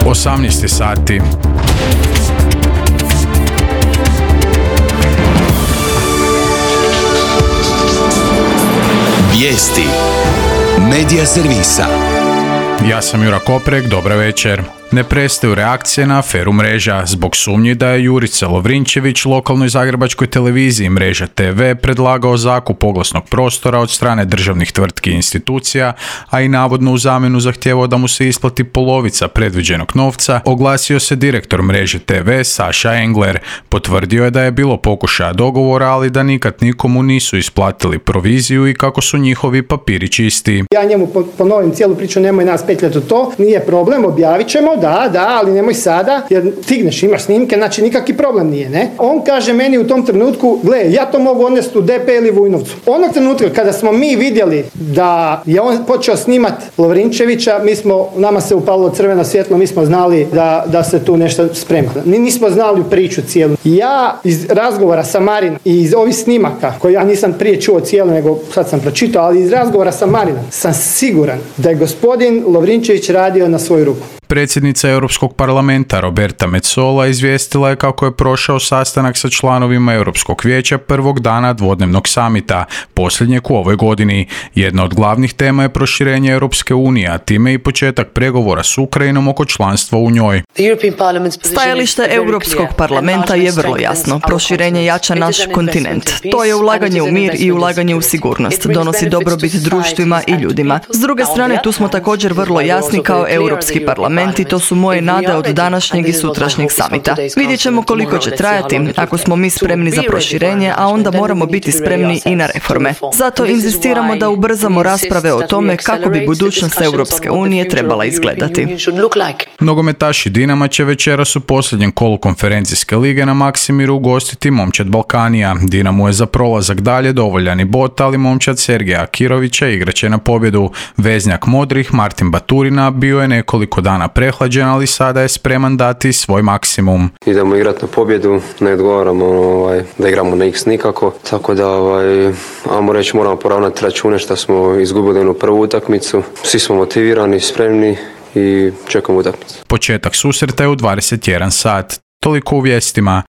18 sati. Vijesti Medija servisa. Ja sam Jura Koprek, dobar večer. Ne prestaju reakcije na aferu Mreža. Zbog sumnji da je Jurica Lovrinčević lokalnoj zagrebačkoj televiziji Mreža TV predlagao zakup oglasnog prostora od strane državnih tvrtki i institucija, a i navodno u zamjenu zahtijevao da mu se isplati polovica predviđenog novca, oglasio se direktor Mreže TV Saša Engler. Potvrdio je da je bilo pokušaja dogovora, ali da nikad nikomu nisu isplatili proviziju i kako su njihovi papiri čisti. Ja njemu ponovim cijelu priču, nemoj nas petljati u to, nije problem, objavit ćemo, da, ali nemoj sada, jer stigneš, imaš snimke, znači nikakvi problem nije, ne? On kaže meni u tom trenutku, gle, ja to mogu odnesti u DP ili Vujnovcu. Onog trenutka kada smo mi vidjeli da je on počeo snimat Lovrinčevića, nama se upalilo crveno svjetlo, mi smo znali da se tu nešto sprema. Mi nismo znali priču cijelu. Ja iz razgovora sa Marinom i iz ovih snimaka, koje ja nisam prije čuo cijelo, nego sad sam pročitao, ali iz razgovora sa Marinom sam siguran da je gospodin Lovrinčević radio na svoju ruku. Predsjednica Europskog parlamenta Roberta Metsola izvijestila je kako je prošao sastanak sa članovima Europskog vijeća prvog dana dvodnevnog samita, posljednjeg u ovoj godini. Jedna od glavnih tema je proširenje Europske unije, a time i početak pregovora s Ukrajinom oko članstva u njoj. Stajalište Europskog parlamenta je vrlo jasno. Proširenje jača naš kontinent. To je ulaganje u mir i ulaganje u sigurnost. Donosi dobrobit društvima i ljudima. S druge strane, tu smo također vrlo jasni kao Europski parlament i to su moje nade od današnjeg i sutrašnjeg samita. Vidjet ćemo koliko će trajati, ako smo mi spremni za proširenje, a onda moramo biti spremni i na reforme. Zato inzistiramo da ubrzamo rasprave o tome kako bi budućnost Europske unije trebala izgledati. Nogometaši Dinama će večeras u posljednjem kolu konferencijske lige na Maksimiru ugostiti momčad Balkanija. Dinamo je za prolazak dalje dovoljan i bod, ali momčad Sergeja Akirovića igraće na pobjedu. Veznjak modrih Martin Baturina bio je nekoliko dana prehlađen, ali sada je spreman dati svoj maksimum. Idemo igrati na pobjedu, ne odgovaramo da igramo na X nikako, tako da ajmo reći moramo poravnati račune što smo izgubili jednu prvu utakmicu. Svi smo motivirani, spremni i čekamo utakmicu. Početak susreta je u 21 sat. Toliko u vijestima.